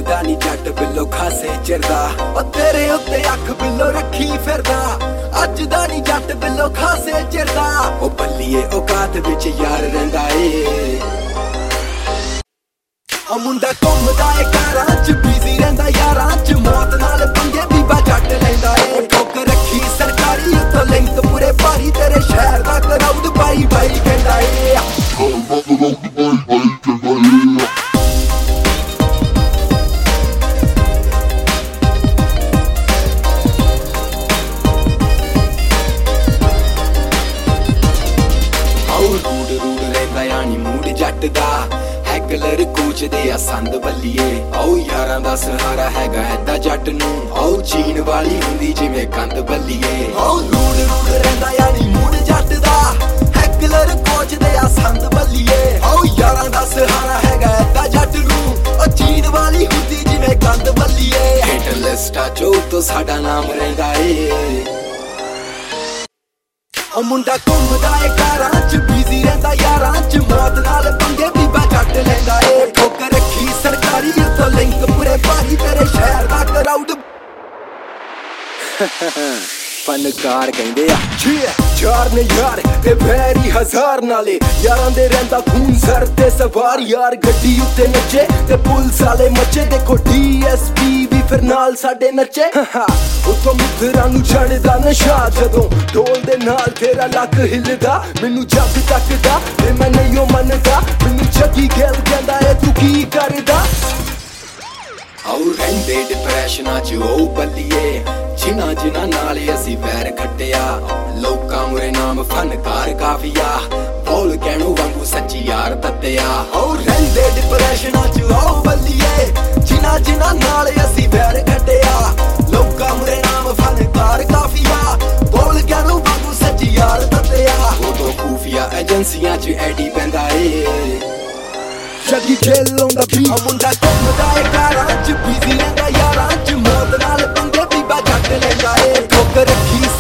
ਦਾ ਨੀ ਜੱਟ ਬਿੱਲੋ ਖਾਸੇ ਚਿਰਦਾ ਉਹ ਤੇਰੇ ਉੱਤੇ ਅੱਖ ਬਿੱਲੋ ਰੱਖੀ ਫਿਰਦਾ ਅੱਜ ਦਾ ਨੀ ਜੱਟ ਬਿੱਲੋ ਖਾਸੇ ਚਿਰਦਾ ਉਹ ਬੱਲੀਏ ਔਕਾਤ ਵਿੱਚ ਯਾਰ ਰਹਿੰਦਾ ਏ ਉਹ ਮੁੰਡਾ ਘੁੰਮਦਾ ਏ ਕਾਰਾਂ ਚ ਬਿਜ਼ੀ ਰਹਿੰਦਾ ਯਾਰਾਂ ਚ ਮੌਤ ਨਾਲ ਪੰਗੇ ਬੀਬਾ ਜੱਟ ਲੈਂਦਾ ਏ ਠੋਕ ਰੱਖੀ ਸਰਕਾਰੀ ਉੱਤੋਂ ਲਿੰਕ ਪੂਰੇ ਭਾਰੀ ਤੇਰੇ ਸ਼ਹਿਰ ਦਾ ਕਰਾਊਡ ਬਾਈ ਬਾਈ ਕਹਿੰਦਾ ਏ ਮੂਡ ਜੱਟ ਦਾ ਹੈਕਲਰ ਕੋਚਦੇ ਆ ਸੰਦ ਬੱਲੀਏ ਆਓ ਯਾਰਾਂ ਦਾ ਸਹਾਰਾ ਹੈਗਾ ਐਦਾਂ ਜੱਟ ਨੂੰ ਆਓ ਚੀਨ ਵਾਲੀ ਹੁੰਦੀ ਜਿਵੇਂ ਕੰਦ ਬੱਲੀਏ ਆਓ ਰੂੜ ਰੂੜ ਰਹਿੰਦਾ ਯਾਨੀ ਮੂਡ ਜੱਟ ਦਾ ਹੈਕਲਰ ਕੋਚਦੇ ਆ ਸੰਦ ਬੱਲੀਏ ਆਓ ਯਾਰਾਂ ਦਾ ਸਹਾਰਾ ਹੈਗਾ ਐਦਾਂ ਜੱਟ ਨੂੰ ਉਹ ਚੀਨ ਵਾਲੀ ਹੁੰਦੀ ਜਿਵੇਂ ਕੰਦ ਬੱਲੀਏ ਹਿੱਟ ਲਿਸਟਾਂ ਚੋਂ ਤੋਂ ਸਾਡਾ ਨਾਮ ਰਹਿੰਦਾ ਏ ਉਹ ਮੁੰਡਾ ਘੁੰਮਦਾ ਏ ਕਾਰਾਂ ਚ ਬਿਜ਼ੀ ਰਹਿੰਦਾ ਯਾਰਾਂ ਚ ਮੌਤ ਨਾਲ ਪੰਗੇ ਬੀਬਾ ਜੱਟ ਲੈਂਦਾ ਏ ਠੋਕ ਰੱਖੀ ਸਰਕਾਰੀ ਉੱਤੋਂ ਲਿੰਕ ਪੂਰੇ ਭਾਰੀ ਤੇਰੇ ਸ਼ਹਿਰ ਦਾ ਕਰਾਊਡ ਫਨਕਾਰ ਕਹਿੰਦੇ ਆ ਚਾਰ ਨੇ ਯਾਰ ਤੇ ਵੈਰੀ ਹਜ਼ਾਰ ਨਾਲੇ ਯਾਰਾਂ ਦੇ ਰਹਿੰਦਾ ਖੂਨ ਸਰ ਤੇ ਸਵਾਰ ਯਾਰ ਗੱਡੀ ਉੱਤੇ ਨੱਚੇ ਤੇ ਪੁਲਿਸ ਵਾਲੇ ਮੱਚੇ ਦੇਖੋ DSP ਵੀ ਫਿਰ ਨਾਲ ਸਾਡੇ ਨੱਚੇ ਉੱਤੋਂ ਮਿੱਤਰਾਂ ਨੂੰ ਚੜਦਾ ਨਸ਼ਾ ਜਦੋਂ ਢੋਲ ਦੇ ਨਾਲ ਤੇਰਾ ਲੱਕ ਹਿੱਲਦਾ ਮੈਨੂੰ ਜੱਗ ਤੱਕਦਾ ਤੇ ਮੈਂ ਨਹੀਂ ਉਹ ਮੰਨਦਾ ਮੈਨੂੰ ਜੱਗੀ ਗੱਲ ਕਹਿੰਦਾ ਏ ਤੂੰ ਕੀ ਕਰਦਾ ਆਉ ਰਹਿੰਦੇ ਡਿਪਰੈਸ਼ਨਾਂ ਚ ਉਹ ਬੱਲੀਏ ਜਿਨ੍ਹਾਂ ਨਾਲ ਅਸੀਂ ਵੈਰ ਖੱਟਿਆ ਲੋਕਾਂ ਮੁਰੇ ਨਾਮ ਫਨਕਾਰ ਕਾਫੀਆ ਬੋਲ ਕਹਿਣੂ ਵਾਂਗੂ ਸੱਚੀ ਯਾਰ ਤੱਤਿਆ ਆਉ ਰਹਿੰਦੇ ਡਿਪਰੈਸ਼ਨਾਂ ਚ ਉਹ ਬੱਲੀਏ ਜਿਨ੍ਹਾਂ ਨਾਲ ਅਸੀਂ ਵੈਰ ਖੱਟਿਆ ਲੋਕਾਂ ਮੁਰੇ ਨਾਮ ਫਨਕਾਰ ਕਾਫੀਆ ਬੋਲ ਕਹਿਣੂ ਵਾਂਗੂ ਸੱਚੀ ਯਾਰ ਤੱਤਿਆ ਉਦੋਂ ਖੂਫੀਆ ਏਜੰਸੀਆਂ ਚ ਐਡੀ ਪੈਂਦਾ ਏ ਜੱਗੀ ਜੇਲ ਆਉਂਦਾ ਵੀ ਆ ਮੁੰਡਾ ਘੁੰਮਦਾ ਏ ਕਾਰਾਂ ਚ ਬਿਜ਼ੀ ਰਹਿੰਦਾ ਯਾਰਾਂ ਚ ਮੌਤ ਨਾਲ ਪੰਗੇ ਬੀਬਾ ਜੱਟ ਲੈਂਦਾ ਏ ਠੋਕ ਰੱਖੀ